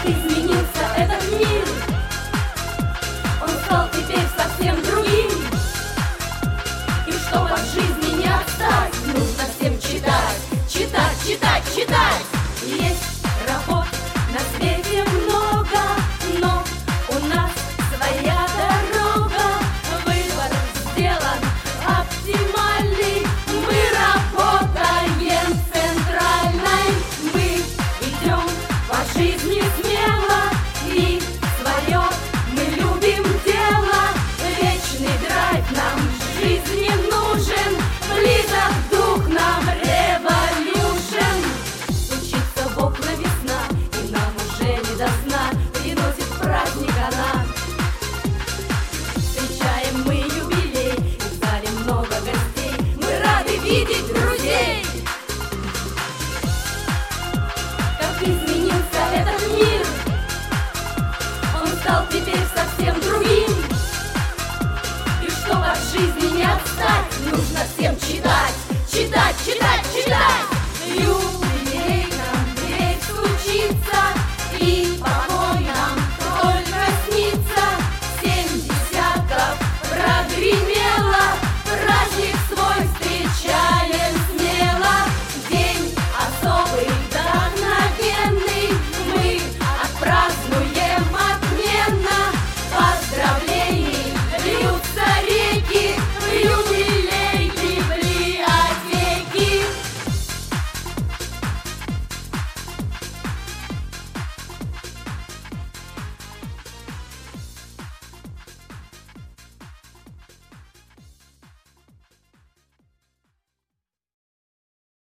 изменился этот мир. Он стал теперь совсем другим. И чтобы от жизни не отстать, нужно всем читать, читать, читать, читать. Есть работ на свете много, но у нас своя дорога. Выбор сделан оптимальный. Мы работаем центральной. Мы идем по жизни смело.